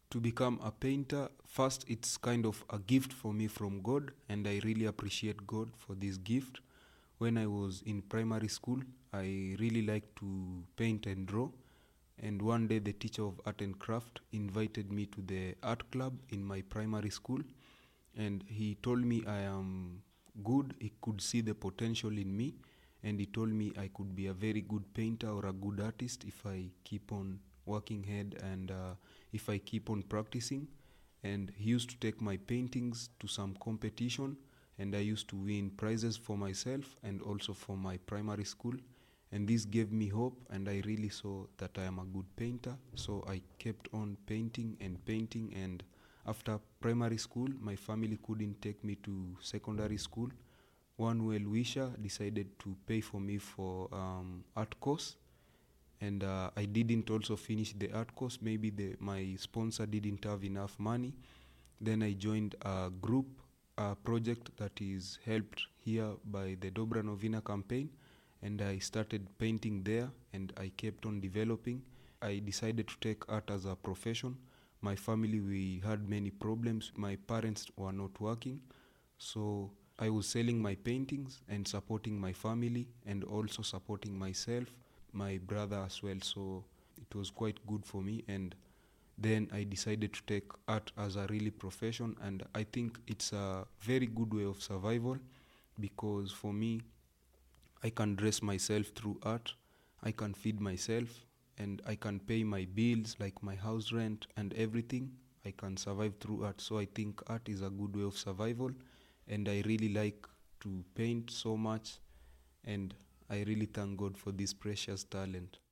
To become a painter, first it's kind of a gift for me from God, and I really appreciate God for this gift. When I was in primary school, I really liked to paint and draw. And one day the teacher of art and craft invited me to the art club in my primary school, and he told me I am good. He could see the potential in me, and he told me I could be a very good painter or a good artist if I keep on working hard and if I keep on practicing. And he used to take my paintings to some competition, and I used to win prizes for myself and also for my primary school. And this gave me hope, and I really saw that I am a good painter. So I kept on painting and painting. And after primary school, my family couldn't take me to secondary school. One well-wisher decided to pay for me for art course, and I didn't also finish the art course. Maybe my sponsor didn't have enough money. Then I joined a group, a project that is helped here by the Dobra Novina campaign, and I started painting there, and I kept on developing. I decided to take art as a profession. My family, we had many problems. My parents were not working, so I was selling my paintings and supporting my family and also supporting myself, my brother as well. So it was quite good for me, and then I decided to take art as a really profession, and I think it's a very good way of survival, because for me, I can dress myself through art, I can feed myself, and I can pay my bills like my house rent and everything. I can survive through art. So I think art is a good way of survival, and I really like to paint so much, and I really thank God for this precious talent.